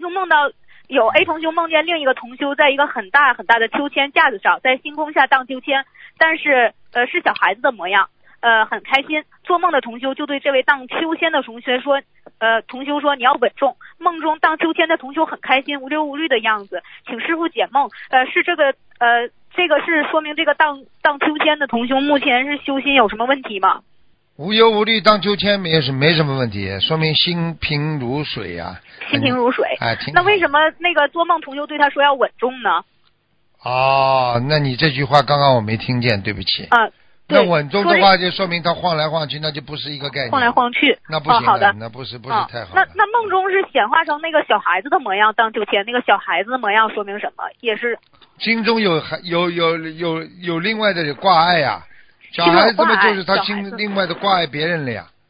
就梦到有 A 同修梦见另一个同修在一个很大很大的秋千架子上，在星空下荡秋千，但是是小孩子的模样，很开心。做梦的同修就对这位荡秋千的同学说，同修说你要稳重。梦中荡秋千的同修很开心，无忧无虑的样子，请师傅解梦。是这个是说明这个荡秋千的同修目前是修心有什么问题吗？ 无忧无虑荡秋千没什么问题，说明心平如水啊。 心平如水。那为什么那个做梦同修对他说要稳重呢？ 哦，那你这句话刚刚我没听见，对不起。那稳重的话就说明他晃来晃去，那就不是一个概念。 晃来晃去， 那不行好的， 那不是太好。 那梦中是显化成那个小孩子的模样荡秋千，那个小孩子的模样说明什么？也是心中有另外的挂碍呀。小孩子嘛，就是他另外的挂碍别人了呀。